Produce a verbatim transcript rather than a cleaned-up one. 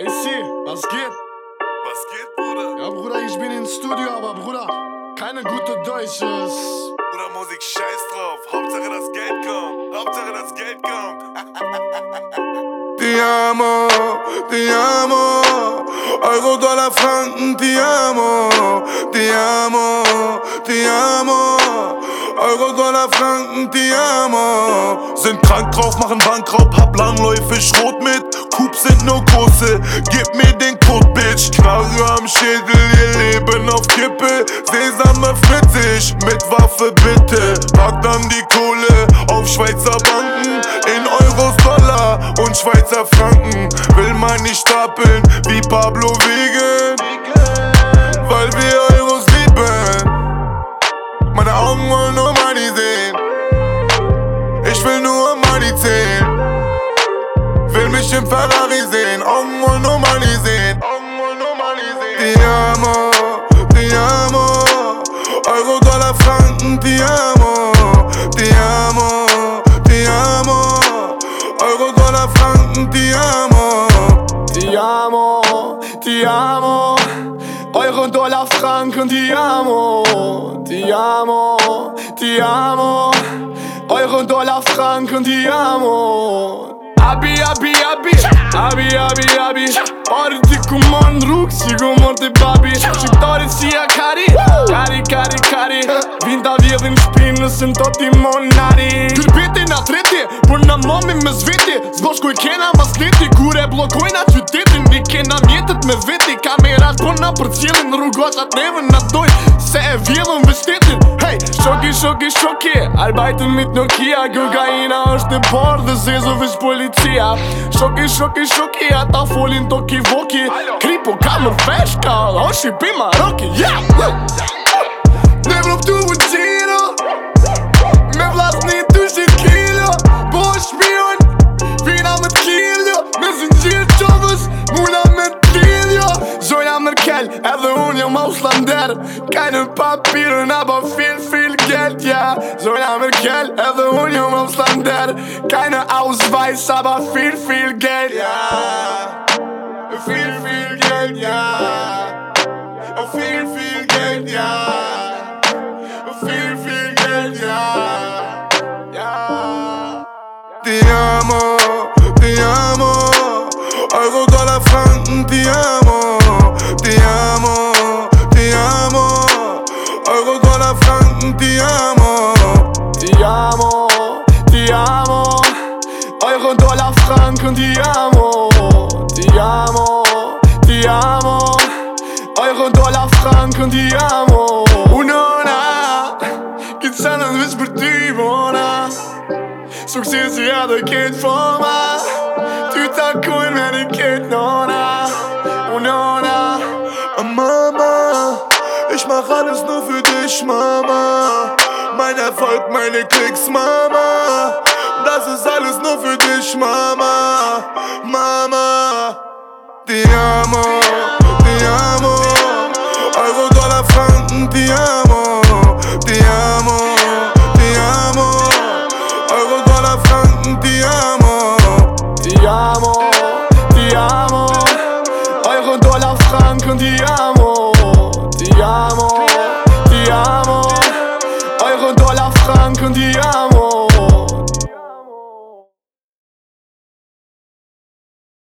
A C, was geht? Was geht, Bruder? Ja, Bruder, ich bin ins Studio, aber Bruder, keine gute Deutsches. Bruder, Musik, scheiß drauf. Hauptsache das Geld kommt. Hauptsache das Geld kommt. Ti amo, ti amo. Euro, Dollar, Franken, ti amo. Ti amo, ti amo. Euro, Dollar, Franken, ti amo. Sind krank drauf, machen Bankraub, hab langläufig rot mit. Coops sind nur große, gib mir den Code, Bitch. Knarre am Schädel, ihr Leben auf Kippe. Sesame fritzig, mit Waffe bitte. Pack dann die Kohle auf Schweizer Banken. In Euros, Dollar und Schweizer Franken. Will man nicht stapeln wie Pablo Wiegen, weil wir Euros lieben. Meine Augen wollen nur Money sehen. Ich will nur Money zählen. Will mich im Ferrari sehen. Augen wollen nur Money sehen. Augen wollen nur Money sehen. Ti amo, ti amo. Euro, Dollar, Franken, ti amo. Ti amo, ti amo. Euro, Dollar, Franken, ti amo. Ti amo, ti amo. Euro, Dollar, Franken, ti amo. Ti amo, ti amo. Euro, Dollar, Franken, ti amo. Abi, abi, abi, abi, abi, abi. Parti kuman ruk, sigo morte babi. Shqiptari si a kari, kari, kari, kari. Vinda vjedhin shpinë nësën to ti monari. Kërpiti na treti, por na momi me zveti. Zboshku i kena mas leti, kur e blokojna qytetin. Ni kena mjetet me veti, kamerat po na për cilin. Rrugosat neve na dojnë, se e vjedhën vështetin. Hey, shoki, shoki, shoki, albajtën mit Nokia. Kokaina është e parë dhe zezo veç policia. Shoki, shoki, shoki, ata folin toki voki. Kripo kamër feshka, o shqipi Maroki, yeah! Ne vroptu u gjiro, me vlasni dyshit kilo. Po shpion, vina me t'kiljo. Me zingjir qovës, muna me t'kiljo. Zoja Merkel, edhe unë jam auslander. Kajnë papirën, aba fil, fil, geld, yeah. Zoja Merkel, edhe unë jam auslander. Kajnë Ausweis, aba fil, fil, geld, yeah. Fil, fil, geld, yeah. Fil, fil, geld, yeah. Fil, fil, geld, yeah. Yeah. Ti amo, ti amo. Euro, Dollar, Franken, ti amo. Ti amo, ti amo. Euro, Dollar, Franken, ti amo. Ti amo, ti amo. Euro, Dollar, Franken, ti amo. Ti amo, ti amo. Euro, Dollar, Franken, ti amo. Unona, këtë sanën veç për ty, bona. Suksesi edhe këtë forma. Ty takojnë me një këtë nona. Unona. Mama, ich mach alles nur für dich, Mama. Mein Erfolg, meine Klicks, Mama. Das ist alles nur für dich, Mama. Mama. Ti amo, ti amo. Euro, Dollar, Franken, ti amo. Ti amo, ti amo. Euro, Dollar, Franken, ti amo. Ti amo, ti amo. Euro, Dollar, Franken, ti amo. Ti amo, ti amo. Euro, Dollar, Franken, ti amo.